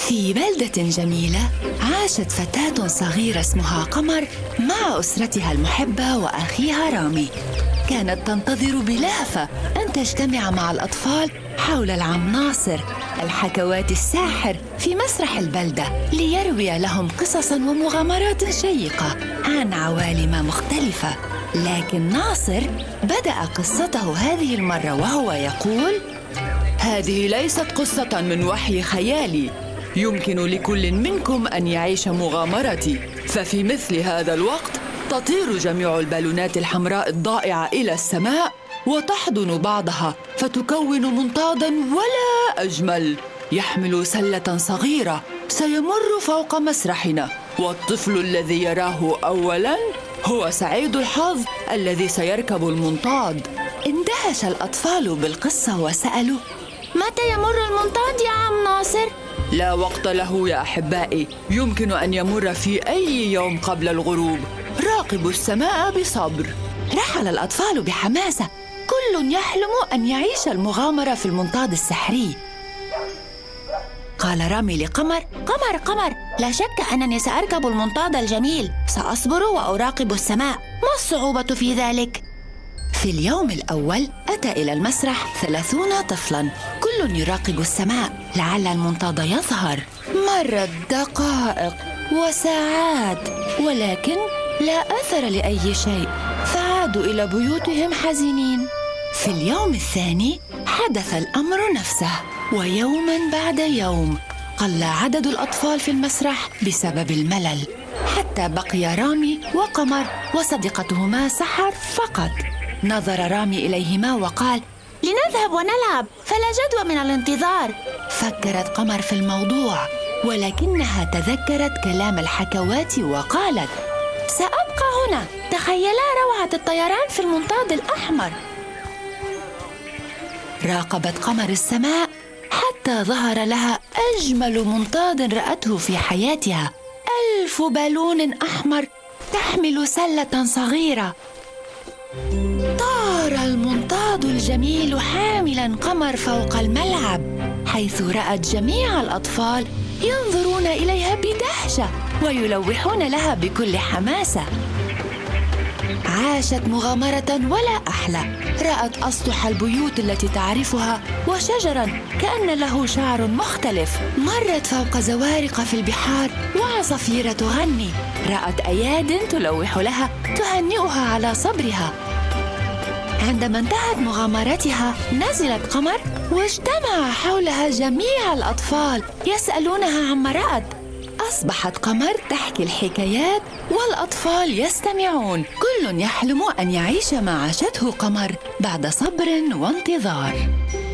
في بلدة جميلة عاشت فتاة صغيرة اسمها قمر مع أسرتها المحبة وأخيها رامي. كانت تنتظر بلهفة أن تجتمع مع الأطفال حول العم ناصر الحكوات الساحر في مسرح البلدة ليروي لهم قصصاً ومغامرات شيقة عن عوالم مختلفة. لكن ناصر بدأ قصته هذه المرة وهو يقول: هذه ليست قصة من وحي خيالي، يمكن لكل منكم أن يعيش مغامرتي. ففي مثل هذا الوقت تطير جميع البالونات الحمراء الضائعة إلى السماء وتحضن بعضها فتكون منطادا ولا أجمل يحمل سلة صغيرة سيمر فوق مسرحنا، والطفل الذي يراه أولاً هو سعيد الحظ الذي سيركب المنطاد. اندهش الأطفال بالقصة وسألوا: متى يمر المنطاد يا عم ناصر؟ لا وقت له يا أحبائي، يمكن أن يمر في أي يوم قبل الغروب. راقبوا السماء بصبر. رحل الأطفال بحماسة، كل يحلم أن يعيش المغامرة في المنطاد السحري. قال رامي لقمر: قمر، لا شك أنني سأركب المنطاد الجميل، سأصبر وأراقب السماء، ما الصعوبة في ذلك؟ في اليوم الأول أتى إلى المسرح 30 طفلاً، كل يراقب السماء لعل المنطاد يظهر. مرت دقائق وساعات ولكن لا أثر لأي شيء، فعادوا إلى بيوتهم حزينين. في اليوم الثاني حدث الأمر نفسه، ويوماً بعد يوم قل عدد الأطفال في المسرح بسبب الملل، حتى بقي رامي وقمر وصديقتهما سحر فقط. نظر رامي إليهما وقال: لنذهب ونلعب، فلا جدوى من الانتظار. فكرت قمر في الموضوع، ولكنها تذكرت كلام الحكوات وقالت: سأبقى هنا، تخيلا روعة الطيران في المنطاد الأحمر. راقبت قمر السماء حتى ظهر لها أجمل منطاد رأته في حياتها، 1000 بالون أحمر تحمل سلة صغيرة. طار المنطاد الجميل حاملاً قمر فوق الملعب، حيث رأت جميع الأطفال ينظرون إليها بدهشة ويلوحون لها بكل حماسة. عاشت مغامرة ولا أحلى، رأت أسطح البيوت التي تعرفها وشجراً كأن له شعر مختلف، مرت فوق زوارق في البحار وعصافير تغني، رأت أياد تلوح لها تهنئها على صبرها. عندما انتهت مغامرتها نزلت قمر واجتمع حولها جميع الأطفال يسألونها عما رأت. أصبحت قمر تحكي الحكايات والأطفال يستمعون، كل يحلم أن يعيش ما عاشته قمر بعد صبر وانتظار.